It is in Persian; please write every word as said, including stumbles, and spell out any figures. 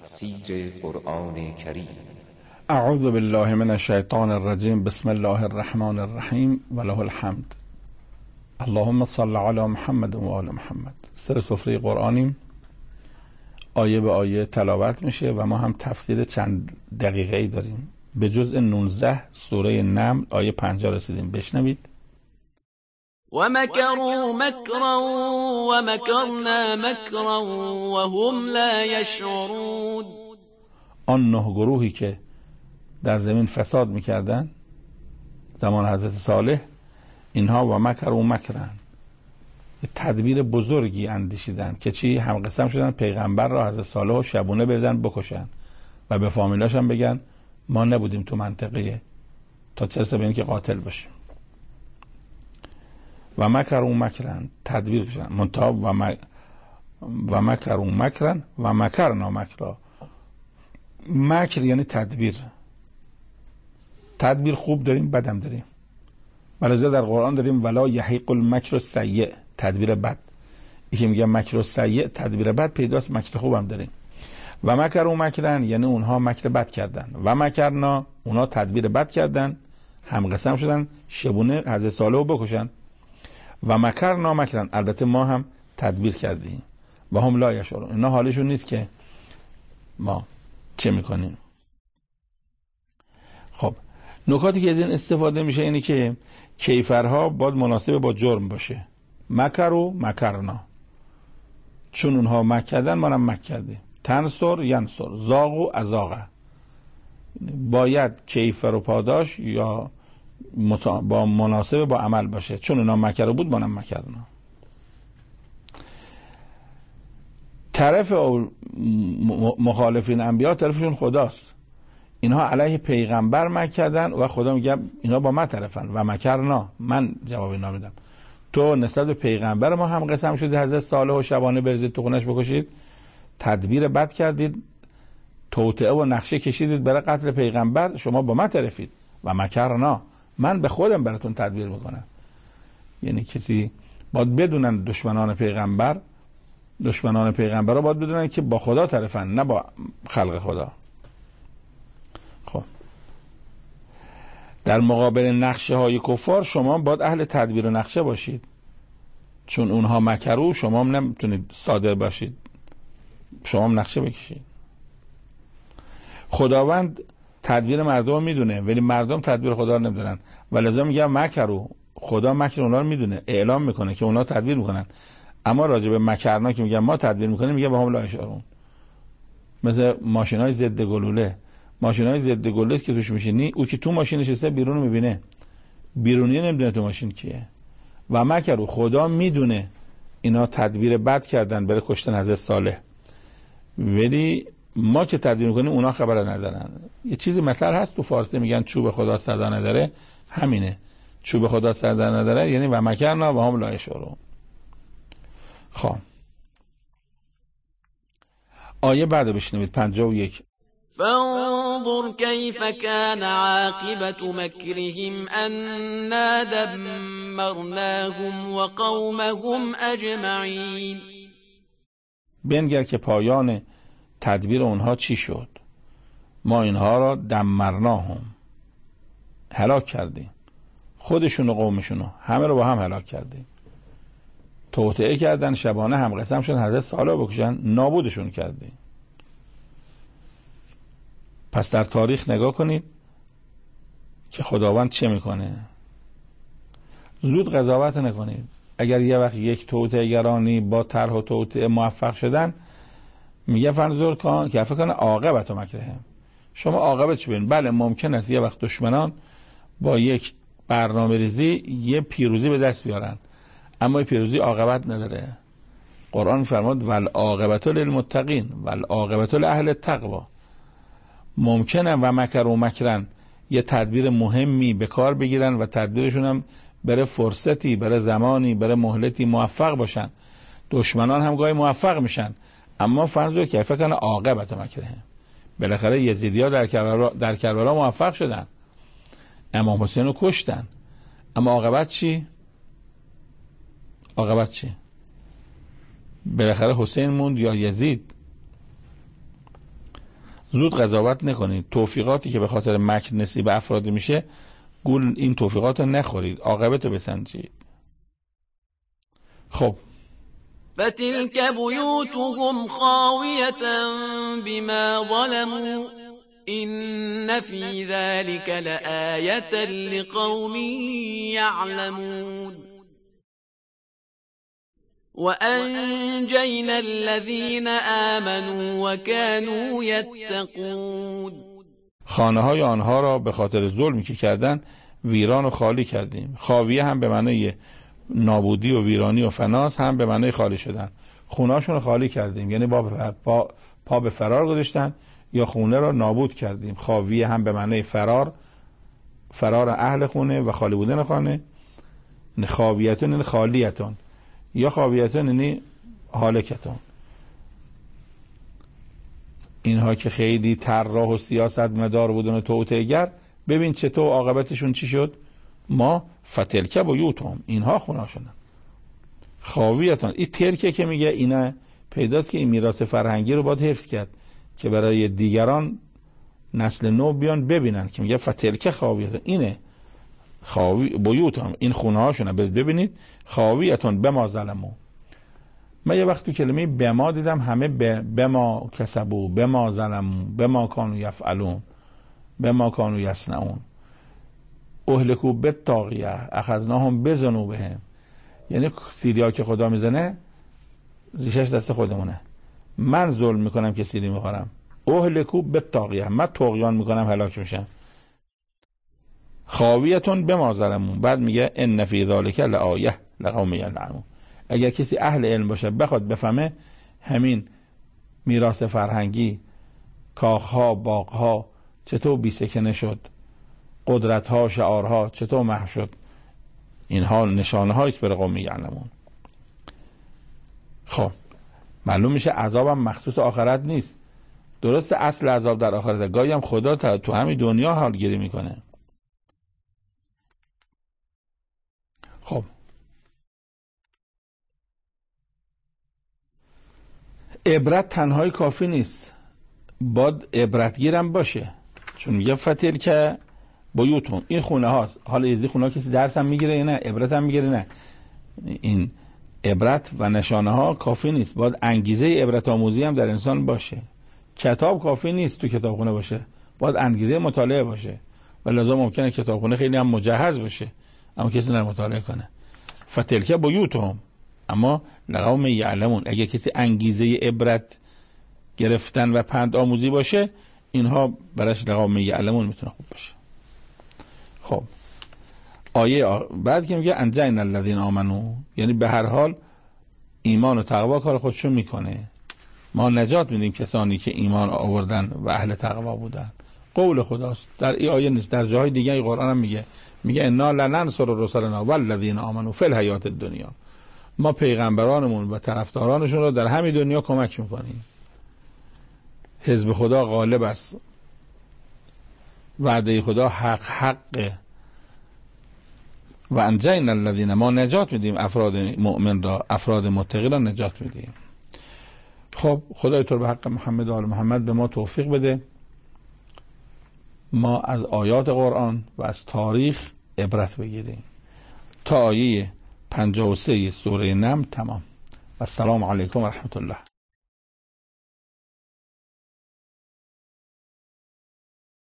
تفسیر قرآن کریم. اعوذ بالله من الشیطان الرجیم. بسم الله الرحمن الرحیم و له الحمد. اللهم صل علی محمد و آل محمد. سر سفره قرآنیم، آیه به آیه تلاوت میشه و ما هم تفسیر چند دقیقه ای داریم. به جزء نوزده سوره نمل آیه پنجاه رسیدیم. بشنوید. و مکروا مکرا و مکرنا مکرا و هم لا یشعرون. آن نه گروهی که در زمین فساد میکردن زمان حضرت صالح، اینها و مکروا مکرن، تدبیر بزرگی اندیشیدن که چی؟ هم قسم شدن پیغمبر را حضرت صالح و شبونه بزن بکشن و به فامیلاش هم بگن ما نبودیم تو منطقه تا چه رسه به این که قاتل باشیم. و مکروا مکرن، تدبیر کشن منتها و, م... و مکروا مکرن و مکرنا مکرا. مکر یعنی تدبیر. تدبیر خوب داریم، بدم داریم. بلکه در قرآن داریم ولا یحیق المکر السیء، تدبیر بد. یکی میگه مکر السیء، تدبیر بد پیداست، مکر خوب هم داریم. و مکروا مکرن یعنی اونها مکر بد کردن و مکرنا، اونها تدبیر بد کردن، هم قسم شدن شبونه حضرت صالح رو بکشن. و مکرنا مکرن، البته ما هم تدبیر کردیم. و هم لا یشعرون، اینا حالشون نیست که ما چه میکنیم. خب نکاتی که از این استفاده میشه اینی که کیفرها باید مناسب با جرم باشه. مکر و مکرنا، چون اونها مکر کردن ما هم مکر کردیم. تنصر ینصر، زاغ و ازاغ، باید کیفر و پاداش یا با مناسب با عمل باشه. چون اونها مکر بود ما هم مکرنا. طرف مخالفین انبیا طرفشون خداست. اینها علیه پیغمبر مکر کردن و خدا میگه اینا با ما طرفن و مکرنا. من جواب اینا میدم. تو نسبت به پیغمبر ما هم قسم شدی حضرت صالح و شبانه بریزید تو خونش بکشید، تدبیر بد کردید، توطئه و نقشه کشیدید برای قتل پیغمبر، شما با ما طرفید. و مکرنا، من به خودم براتون تدبیر میکنم. یعنی کسی باید بدونن دشمنان پیغمبر دشمنان پیغمبر رو باید بدونن که با خدا طرفن، نه با خلق خدا. خب در مقابل نقشه های کفار شما باید اهل تدبیر و نقشه باشید، چون اونها مکرو، شما هم نمیتونید ساده باشید، شما هم نقشه بکشید. خداوند تدبیر مردم میدونه ولی مردم تدبیر خدا رو نمیدونن و لذا میگه مکرو، خدا مکر اونا رو میدونه، اعلام میکنه که اونا تدبیر میکنن. اما راجع به مکرنا که میگن ما تدبیر میکنیم میگه و هم لا یشعرون. مثل ماشینای ضد گلوله، ماشینای ضد گلوله که توش میشینی، او که تو ماشین نشسته بیرون میبینه، بیرونی نمیدونه تو ماشین کیه. و مکرو، خدا میدونه اینا تدبیر بد کردن برای کشتن حضرت صالح، ولی ما که تدبیر میکنیم اونا خبر ندارن. یه چیزی مثل هست تو فارسی میگن چوب خدا صدا نداره، همینه. چوب خدا صدا نداره یعنی و مکرنا و هم لا یشعرون. خب آیه بعد بشنوید، پنجاه و یک. فانظر كيف كان عاقبة مكرهم أنا دمرناهم وقومهم أجمعين. بنگر که پایان تدبیر اونها چی شد. ما اینها را دمرناهم، هلاک کردیم، خودشون و قومشون رو همه رو با هم هلاک کردیم. توطئه کردن، شبانه هم قسم شدن حضرت صالح بکشن، نابودشون کردیم. پس در تاریخ نگاه کنید که خداوند چه میکنه. زود قضاوت نکنید. اگر یه وقت یک توطئه گرانی با طرح و توطئه موفق شدن، میگه فنظر کن که فکر کنه عاقبت مکرهم، شما عاقبت چی ببین. بله ممکن است یه وقت دشمنان با یک برنامه ریزی یه پیروزی به دست بیارن، اما این پیروزی عاقبت نداره. قرآن فرمود والعاقبت للمتقین والعاقبت لاهل التقوی. ممکنه و مکر و مکرن یه تدبیر مهمی به کار بگیرن و تدبیرشون هم برای فرصتی، برای زمانی، برای مهلتی موفق باشن. دشمنان هم گاهی موفق میشن، اما فرض رو که فکر کنه عاقبت مکرهم. بالاخره یزیدی‌ها در کربلا در کربلا موفق شدن، امام حسین رو کشتن، اما عاقبت چی؟ عاقبت چی؟ بالاخره حسین موند یا یزید. زود قضاوت نکنید. توفیقاتی که به خاطر مکر نصیب افراد میشه، گول این توفیقات رو نخورید، عاقبت رو بسنجید. خب فتلك بیوتهم خاویة بما ظلموا إن في ذلك لآية لقوم يعلمون وأنجينا الذين آمنوا وكانوا يتقون. خانه های آنها را به خاطر ظلمی که کردن ویران و خالی کردیم. خاویه هم به معنای نابودی و ویرانی و فناس، هم به معنای خالی شدن. خونهاشون رو خالی کردیم، یعنی با پا, پا به فرار گذاشتن یا خونه را نابود کردیم. خاویه هم به معنای فرار، فرار اهل خونه و خالی بودن خانه. خاویتون یعنی خالیتون، یا خاویتون یعنی هالکتون. اینها که خیلی طراح و سیاست مدار بودن و توطئه‌گر، ببین چطور عاقبتشون چی شد. ما فتلک بیوتهم، اینها خونه‌شونن خاویتون. این ترکه که میگه اینا پیداست که این میراث فرهنگی رو باید حفظ کرد که برای دیگران نسل نو بیان ببینن که میگه فتلک خاویتون، اینه خاوی بیوتهم، این خونه هاشونه. ببینید خاویتون بما ظلموا. من یه وقت تو کلمه بما دیدم همه بما کسبوا، بما ظلموا، بما کانوا یفعلون، بما کانوا یصنعون. اهلکوا بالطاغیه اخذناهم بذنوبهم. یعنی سیریا که خدا میزنه ریشش دست خودمونه. من ظلم میکنم که سیری میخورم. اهلکوا بالطاغیه، من طغیان میکنم هلاک میشم. خاویتون بما ظلموا. بعد میگه ان فی ذلک لآیه لقوم یعلمون. اگر کسی اهل علم باشه بخواد بفهمه همین میراث فرهنگی، کاخها، باغها چطور بیسکنه شد، قدرتها، شعارها چطور محو شد، اینها نشانه هایست برای قوم یعلمون. خب معلوم میشه عذابم مخصوص آخرت نیست. درست اصل عذاب در آخرت، گاهی هم خدا تو همین دنیا حالگیری میکنه. خب عبرت تنهایی کافی نیست، باید عبرتگیرم باشه. چون میگه فتلک بیوتهم، این خونه هاست. حالا از این خونه ها کسی درس هم میگیره نه عبرت هم میگیره؟ نه. این عبرت و نشانه ها کافی نیست، باید انگیزه عبرت آموزی هم در انسان باشه. کتاب کافی نیست تو کتابخونه باشه، باید انگیزه مطالعه باشه. و لازم ممکنه کتابخونه خیلی هم مجهز باشه اما کسی نه مطالعه کنه. فتلک بیوتهم اما لقوم یعلمون. اگه کسی انگیزه عبرت گرفتن و پند آموزی باشه، اینها براش لقوم یعلمون میتونه خوب باشه. خب آیه آ... بعد که میگه انجینا الذین آمنوا، یعنی به هر حال ایمان و تقوا کار خودشون میکنه. ما نجات میدیم کسانی که ایمان آوردن و اهل تقوا بودن. قول خداست در این آیه نیست، در جاهای دیگه ای قرآن هم میگه میگه انا لننصر رسلنا والذین آمنوا فی الحیات الدنیا. ما پیغمبرانمون و طرفدارانشون رو در همین دنیا کمک میکنیم. حزب خدا غالب است، وعده خدا حق حقه. و انجینا الذین، ما نجات میدیم افراد مؤمن را، افراد متقی را نجات میدیم. خب خدای تو به حق محمد و آل محمد به ما توفیق بده ما از آیات قرآن و از تاریخ عبرت بگیریم. تا آیه پنجاه و سه سوره نمل تمام. السلام علیکم و رحمت الله.